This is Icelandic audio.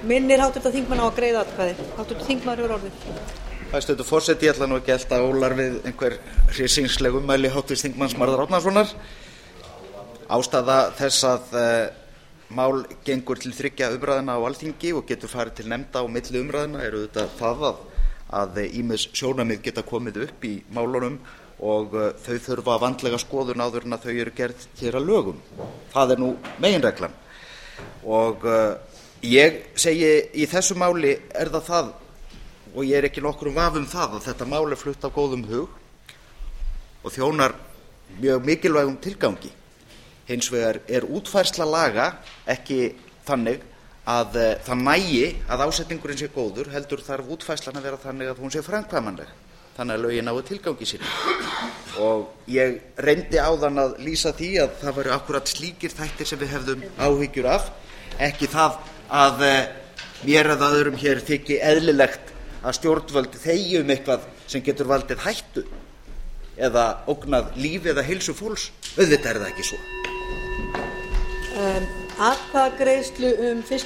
minnir háttvirtan þingmann á að greiða atkvæði. Háttvirtur þingmaður hefur orðið. Hæstvirtur forseti, ég ætla nú ekki að elta ólar við einhver hryssingsleg ummæli háttvirts þingmanns Marðar Árnasonar. Ástæða þess að mál gengur til 3 umræðna á Alþingi og getur farið til nefnda á milli umræðna er auðvitað það að ýmis sjónarmið geta komið upp í málunum og þau þurfa vandlega skoðun áður en að þau eru gerð hér að lögum. Það er nú meginreglan. Og ég segi í þessu máli er það og ég er ekki nokkrum vafa það að þetta mál er flutt af góðum hug og þjónar mjög mikilvægum tilgangi. Hins vegar er útfærsla laga ekki þannig að það nægi að ásetningurinn sé góður, heldur þarf útfærslan að vera þannig að hún sé framkvæmanleg, þannig að lögin nái tilgangi sínum. Og ég reyndi áðan að lýsa því að það væru akkúrat slíkir þættir sem við hefðum áhyggjur af, ekki það að mér eða öðrum hér þyki eðlilegt að stjórnvöld þegi eitthvað sem getur valdið hættu eða ógnað lífi eða heilsu fólks. Auðvitað er það ekki svo. Atkvæðagreiðslu fyrstu